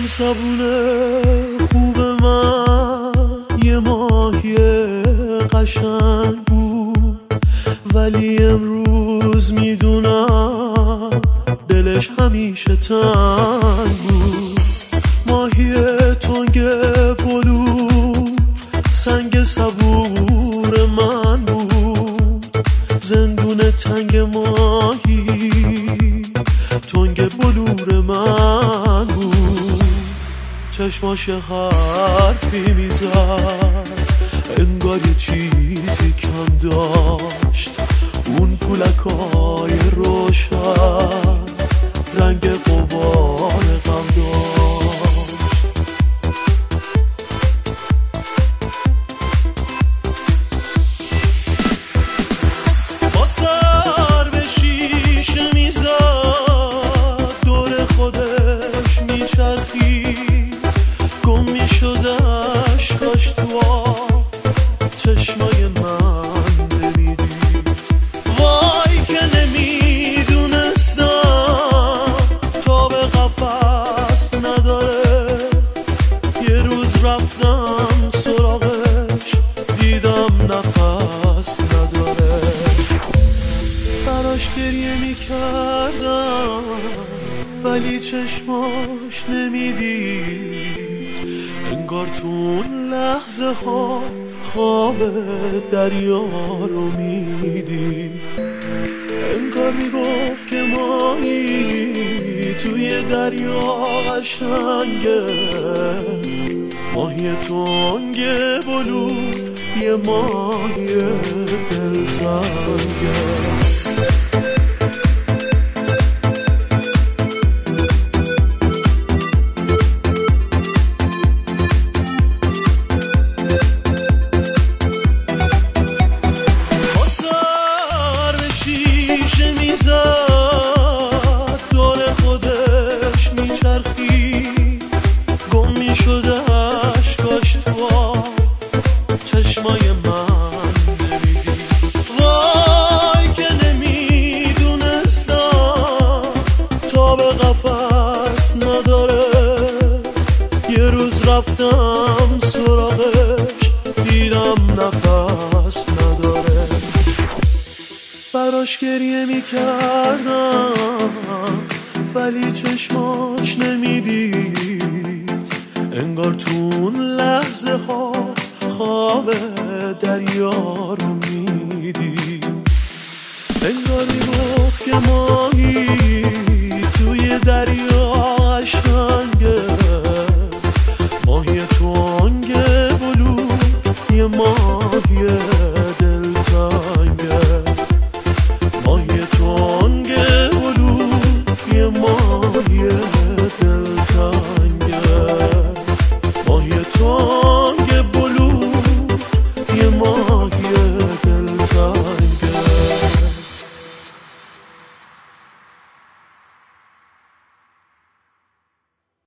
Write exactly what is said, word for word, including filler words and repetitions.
زبون خوب من یه ماهی قشنگ بود، ولی امروز میدونم دلش همیشه تنگ بود. ماهی تنگ بلور سنگ صبور من بود، زندون تنگ ماهی تنگ بلور من بود. چشماش حرفی میزد انگار یه چیزی کم داشت، اون پولکای روشن رنگ غبار غم داشت. با سر به شیشه میزد دور خودش میچرخید، گم میشد اشکاش تو آب چشمای من نمیدید. وای که نمیدونستم تا به قفص نداره، یه روز رفتم سراغش دیدم نفس نداره. براش گریه میکردم ولی چشماش نمیدید، انگار تو اون لحظه ها خواب دریا رو میدید. انگار میگفت که ماهی توی دریا قشنگه، ماهی تنگ بلور یه ماهی دلتنگه. میزد دور خودش میچرخید، گم میشد اشکاش تو آب چشمای من نمیدید. وای که نمیدونستم تا به قفص نداره، یه روز رفتم سراغش دیدم نفس نداره. براش گریه میکردم ولی چشماش نمیدید، انگار تو اون لحظه ها خواب دریا رو میدید. انگار میگفت که ماهی